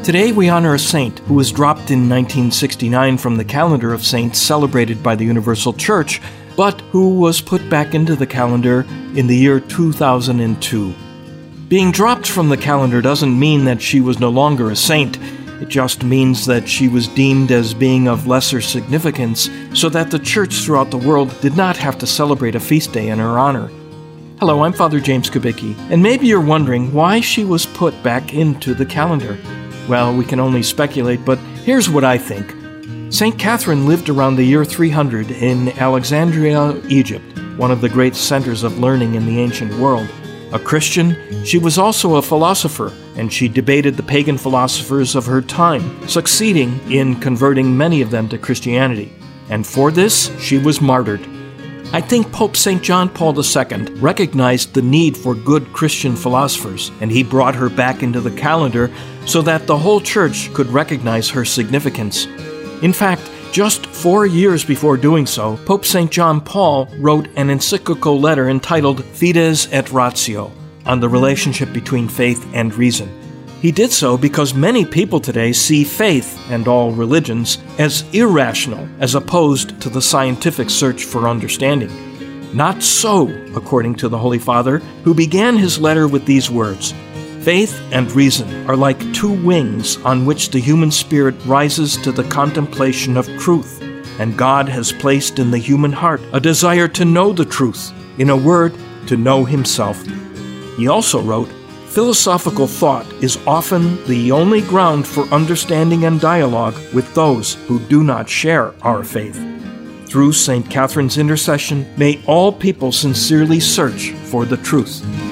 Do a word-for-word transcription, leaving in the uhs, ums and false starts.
Today we honor a saint who was dropped in nineteen sixty-nine from the calendar of saints celebrated by the Universal Church, but who was put back into the calendar in the year two thousand two. Being dropped from the calendar doesn't mean that she was no longer a saint. It just means that she was deemed as being of lesser significance, so that the Church throughout the world did not have to celebrate a feast day in her honor. Hello, I'm Father James Kubicki, and maybe you're wondering why she was put back into the calendar. Well, we can only speculate, but here's what I think. Saint Catherine lived around the year three hundred in Alexandria, Egypt, one of the great centers of learning in the ancient world. A Christian, she was also a philosopher, and she debated the pagan philosophers of her time, succeeding in converting many of them to Christianity. And for this, she was martyred. I think Pope Saint John Paul the Second recognized the need for good Christian philosophers, and he brought her back into the calendar so that the whole Church could recognize her significance. In fact, just four years before doing so, Pope Saint John Paul wrote an encyclical letter entitled Fides et Ratio, on the relationship between faith and reason. He did so because many people today see faith, and all religions, as irrational as opposed to the scientific search for understanding. Not so, according to the Holy Father, who began his letter with these words, "Faith and reason are like two wings on which the human spirit rises to the contemplation of truth, and God has placed in the human heart a desire to know the truth, in a word, to know himself." He also wrote, "Philosophical thought is often the only ground for understanding and dialogue with those who do not share our faith." Through Saint Catherine's intercession, may all people sincerely search for the truth.